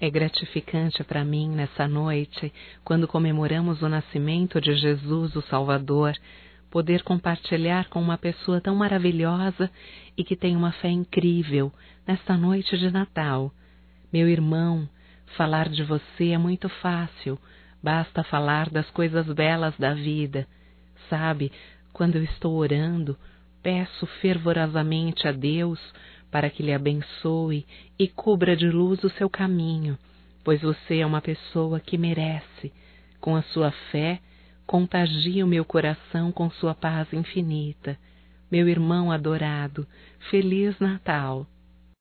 É gratificante para mim, nessa noite, quando comemoramos o nascimento de Jesus, o Salvador, poder compartilhar com uma pessoa tão maravilhosa e que tem uma fé incrível nesta noite de Natal. Meu irmão, falar de você é muito fácil, basta falar das coisas belas da vida. Sabe, quando eu estou orando, peço fervorosamente a Deus para que lhe abençoe e cubra de luz o seu caminho, pois você é uma pessoa que merece. Com a sua fé, contagia o meu coração com sua paz infinita. Meu irmão adorado, Feliz Natal!